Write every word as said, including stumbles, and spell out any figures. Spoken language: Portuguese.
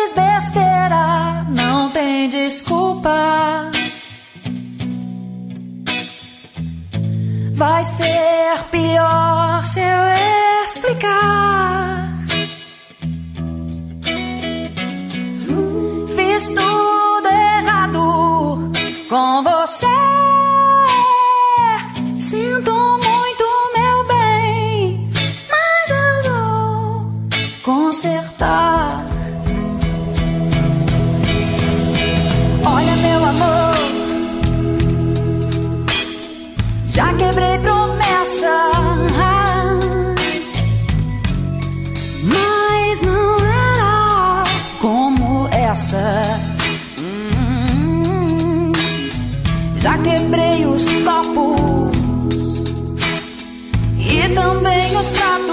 fiz besteira, não tem desculpa. Vai ser pior se eu explicar. Fiz tudo errado com você. Sinto muito, meu bem, mas eu vou consertar. Olha, meu amor, já quebrei promessa, mas não era como essa. Hum, já quebrei os copos e também os pratos.